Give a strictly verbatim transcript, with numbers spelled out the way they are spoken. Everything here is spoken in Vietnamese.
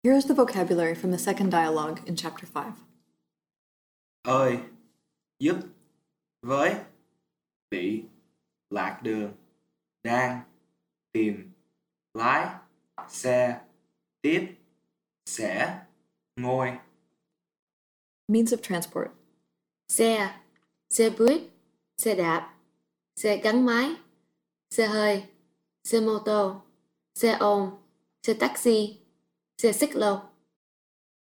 Here is the vocabulary from the second dialogue in chapter five. Ơi, giúp, với, bị, lạc đường, đang, tìm, lái, xe, tiếp, sẽ, ngồi. Means of transport. Xe, xe buýt, xe đạp, xe gắn máy, xe hơi, xe mô tô, xe ôm, xe taxi, xe xích lô.